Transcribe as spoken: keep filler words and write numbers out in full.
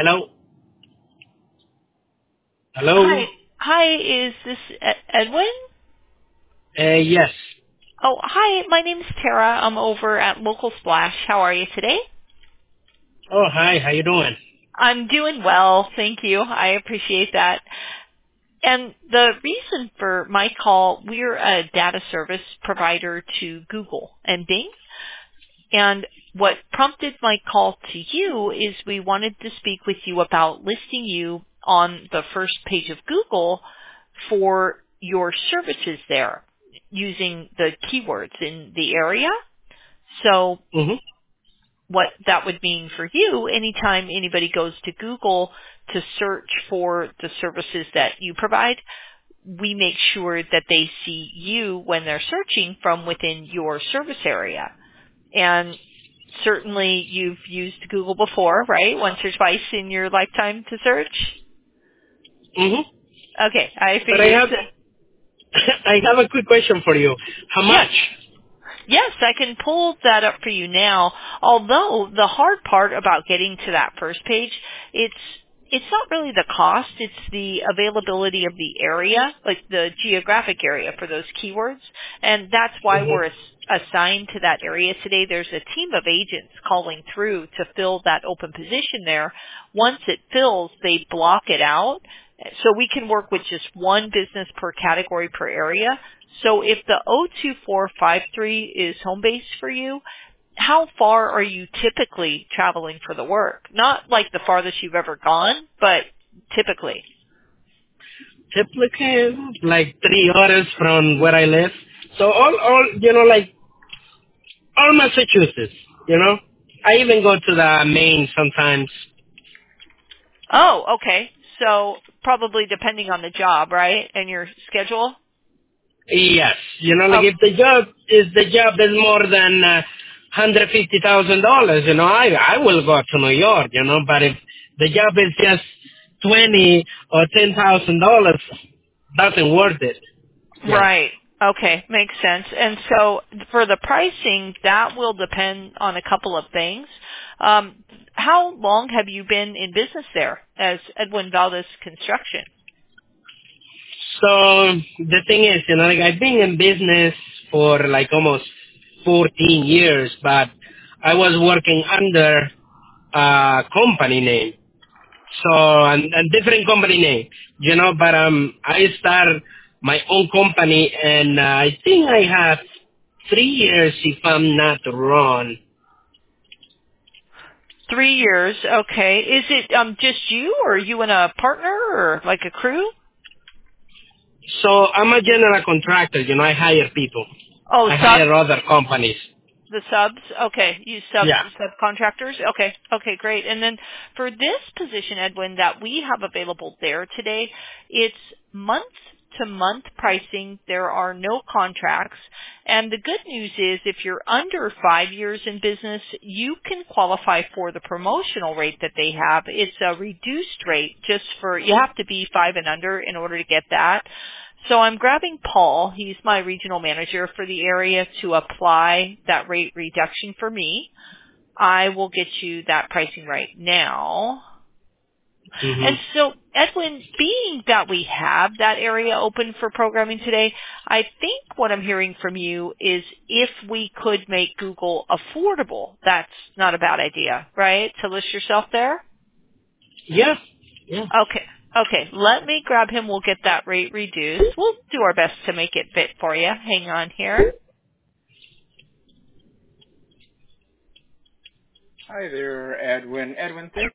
Hello? Hello? Hi. Hi, is this Ed- Edwin? Uh, yes. Oh, hi. My name's Tara. I'm over at Local Splash. How are you today? Oh, hi. How you doing? I'm doing well. Thank you. I appreciate that. And the reason for my call, we're a data service provider to Google and Bing. And what prompted my call to you is we wanted to speak with you about listing you on the first page of Google for your services there using the keywords in the area. So Mm-hmm. what that would mean for you, anytime anybody goes to Google to search for the services that you provide, we make sure that they see you when they're searching from within your service area. And certainly you've used Google before, right? Once or twice in your lifetime to search? Mm-hmm. Okay, I But I figured. have, I have a quick question for you. How Yes. much? Yes, I can pull that up for you now. Although the hard part about getting to that first page, it's it's not really the cost, it's the availability of the area, like the geographic area for those keywords. And that's why we're Mm-hmm. ass- assigned to that area today. There's a team of agents calling through to fill that open position there. Once it fills, they block it out. So we can work with just one business per category per area. So if the zero two four five three is home base for you, how far are you typically traveling for the work? Not like the farthest you've ever gone, but typically. Typically, like three hours from where I live. So all, all, you know, like, all Massachusetts, you know? I even go to the Maine sometimes. Oh, okay. So probably depending on the job, right? And your schedule? Yes. You know, like Oh, if the job is the job is more than uh, one hundred fifty thousand dollars, you know, I I will go to New York, you know. But if the job is just twenty or ten thousand dollars, doesn't worth it. Yeah. right. Okay, makes sense. And so for the pricing, that will depend on a couple of things. Um, how long have you been in business there as Edwin Valdez Construction? So the thing is, you know, like I've been in business for like almost fourteen years, but I was working under a company name. So, and, and different company name, you know, but um, I start my own company, and uh, I think I have three years, if I'm not wrong. Three years, okay. Is it um just you, or you and a partner, or like a crew? So I'm a general contractor, you know, I hire people. Oh, I subs, hire other companies. the subs. Okay, you sub Yeah. subcontractors. Okay, okay, great. And then for this position, Edwin, that we have available there today, it's month to month pricing. There are no contracts. And the good news is if you're under five years in business, you can qualify for the promotional rate that they have. It's a reduced rate just for, you have to be five and under in order to get that. So I'm grabbing Paul, he's my regional manager for the area, to apply that rate reduction for me. I will get you that pricing right now. hmm And so, Edwin, being that we have that area open for programming today, I think what I'm hearing from you is if we could make Google affordable, that's not a bad idea, right? To list yourself there? Yeah. Yeah. Okay. Okay. Let me grab him. We'll get that rate reduced. We'll do our best to make it fit for you. Hang on here. Hi there, Edwin. Edwin, thank